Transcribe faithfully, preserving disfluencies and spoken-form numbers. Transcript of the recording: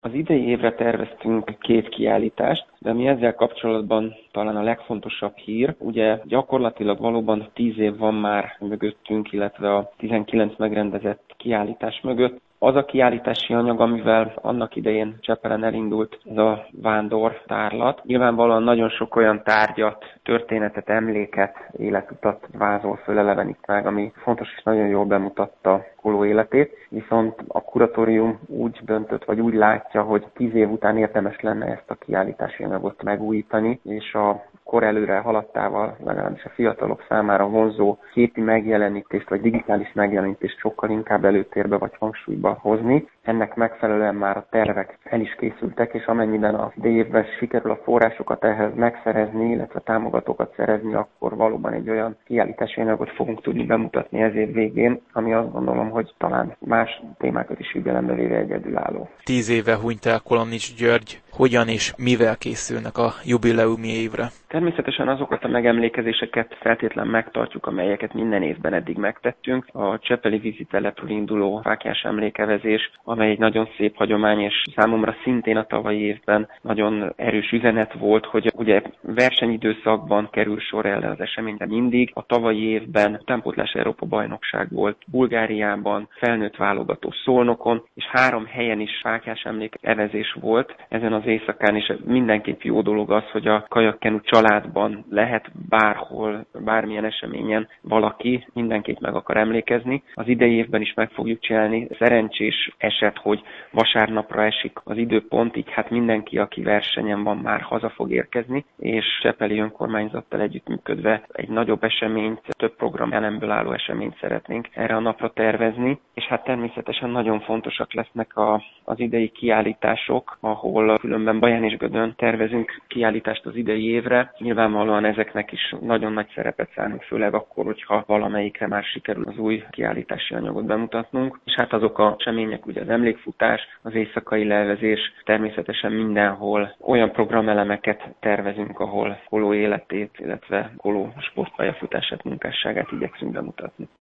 Az idei évre terveztünk két kiállítást, de mi ezzel kapcsolatban talán a legfontosabb hír, ugye gyakorlatilag valóban tíz év van már mögöttünk, illetve a tizenkilenc megrendezett kiállítás mögött. Az a kiállítási anyag, amivel annak idején Csepelen elindult ez a vándor tárlat, nyilvánvalóan nagyon sok olyan tárgyat, történetet, emléket, életutat vázol föl, elevenít meg, ami fontos és nagyon jól bemutatta Koló életét, viszont a kuratórium úgy döntött, vagy úgy látja, hogy tíz év után érdemes lenne ezt a kiállítási anyagot megújítani, és a kor előre haladtával, legalábbis a fiatalok számára vonzó képi megjelenítést, vagy digitális megjelenítést sokkal inkább előtérbe vagy hangsúlyba hozni. Ennek megfelelően már a tervek el is készültek, és amennyiben az idei évben sikerül a forrásokat ehhez megszerezni, illetve támogatókat szerezni, akkor valóban egy olyan kiállítási anyagot fogunk tudni bemutatni ez év végén, ami azt gondolom, hogy talán más témákat is figyelembe véve egyedülálló. Tíz éve hunyt el Kolomnics György. Hogyan és mivel készülnek a jubileumi évre? Természetesen azokat a megemlékezéseket feltétlen megtartjuk, amelyeket minden évben eddig megtettünk. A csepeli vízitelepről induló fáklyás emlékevezés, amely egy nagyon szép hagyomány, és számomra szintén a tavalyi évben nagyon erős üzenet volt, hogy ugye versenyidőszakban kerül sor erre az eseményre mindig. A tavalyi évben utánpótlás Európa bajnokság volt Bulgáriában, felnőtt válogató Szolnokon, és három helyen is fáklyás emlékevezés volt ezen az éjszakán, és mindenképp jó dolog az, hogy a kajakkenu családban lehet bárhol, bármilyen eseményen valaki mindenképp meg akar emlékezni. Az idei évben is meg fogjuk csinálni. Szerencsés eset, hogy vasárnapra esik az időpont, így hát mindenki, aki versenyen van, már haza fog érkezni, és Csepeli önkormányzattal együttműködve egy nagyobb eseményt, több program elemből álló eseményt szeretnénk erre a napra tervezni, és hát természetesen nagyon fontosak lesznek a, az idei kiállítások, ahol különben Baján és Gödön tervezünk kiállítást az idei évre. Nyilvánvalóan ezeknek is nagyon nagy szerepet szánunk, főleg akkor, hogyha valamelyikre már sikerül az új kiállítási anyagot bemutatnunk. És hát azok a események, ugye az emlékfutás, az éjszakai levezés, természetesen mindenhol olyan programelemeket tervezünk, ahol Koló életét, illetve Koló sportpályafutását, munkásságát igyekszünk bemutatni.